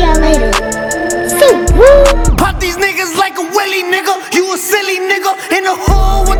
y'all later. So woo. Pop these niggas like a willy nigga. You a silly nigga in the hood with